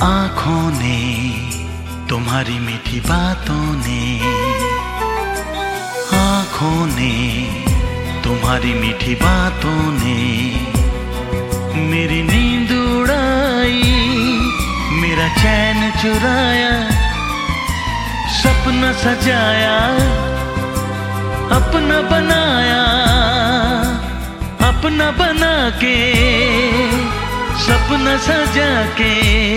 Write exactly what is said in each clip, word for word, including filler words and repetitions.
आँखों ने, तुम्हारी मीठी बातों ने, आँखों ने, तुम्हारी मीठी बातों ने मेरी नींद उड़ाई, मेरा चैन चुराया, सपना सजाया, अपना बनाया, अपना बना के, सपना सजा के,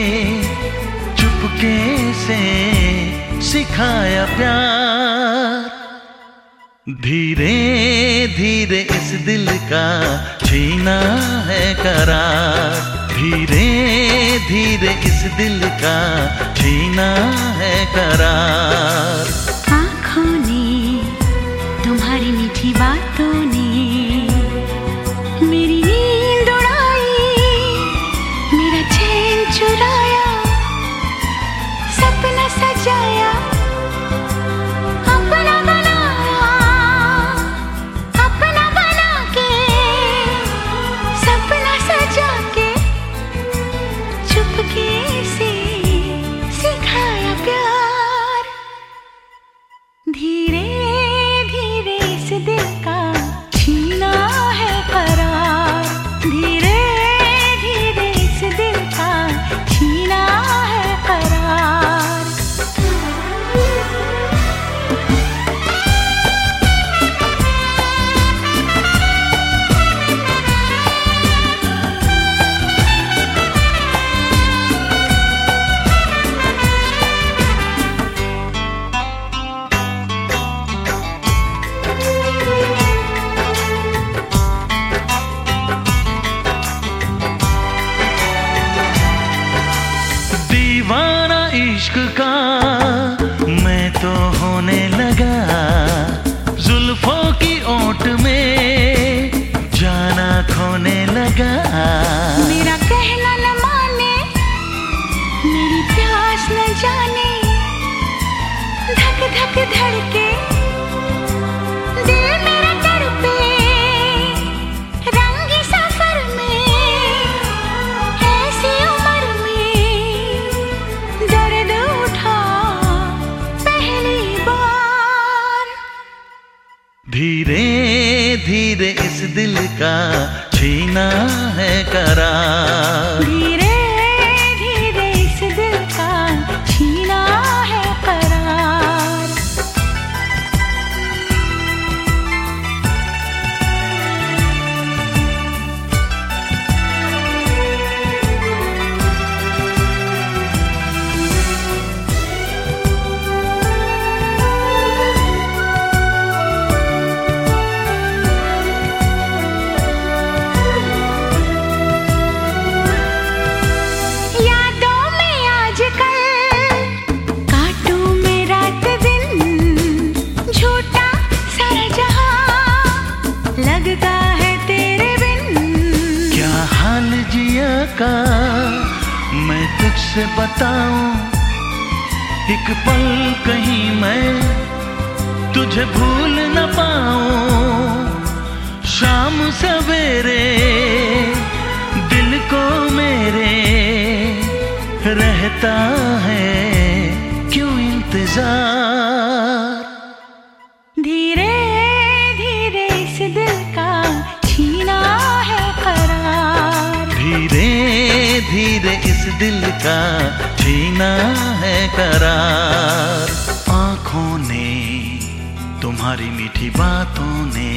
चुपके से सिखाया प्यार। धीरे धीरे इस दिल का छीना है करार, धीरे धीरे इस दिल का छीना है करार। आँखों ने, तुम्हारी मीठी बातों ने मेरी नींद उड़ाई, मेरा चैन चुराया, सपना सजाया, अपना बनाया, अपना बना के, सपना सजा के, चुपके से सिखाया प्यार। धीरे धीरे इस दिल का छीना है करार, धीरे धीरे इस दिल का छीना है करार। दीवाना इश्क का मैं तो होने लगा, जुल्फों की ओट में जाना खोने लगा। मेरा कहना न माने, मेरी प्यास न जाने, धक धक धड़के, दिल मेरा तड़पे, रंगी सफर में, ऐसी उम्र में दर्द उठा पहली बार। धीरे धीरे इस दिल का छीना है करार, धीरे धीरे इस दिल का छीना है करार। यादों में आजकल काटूं मैं रात दिन, झूठा सारा जहां लगता है तेरे बिन। क्या हाल जिया का मैं तुझसे बताऊं, एक पल कहीं मैं तुझे भूल न पाऊं। शाम सवेरे दिल को मेरे रहता है क्यों इंतजार। धीरे धीरे इस दिल का छीना है करार, धीरे धीरे इस दिल का छीना है करार। आँखों ने, तुम्हारी मीठी बातों ने,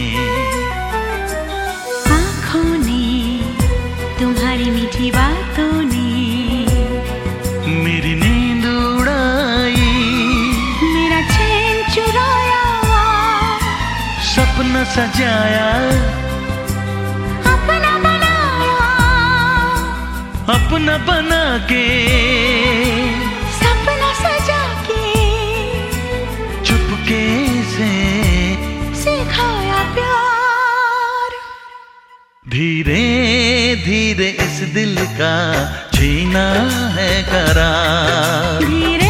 आँखों ने, तुम्हारी मीठी बातों ने मेरी नींद उड़ाई, मेरा चैन चुराया, सपना सजाया, अपना बनाया, अपना बना के, सपना सजा के, चुपके से सिखाया प्यार। धीरे धीरे इस दिल का छीना है करार, धीरे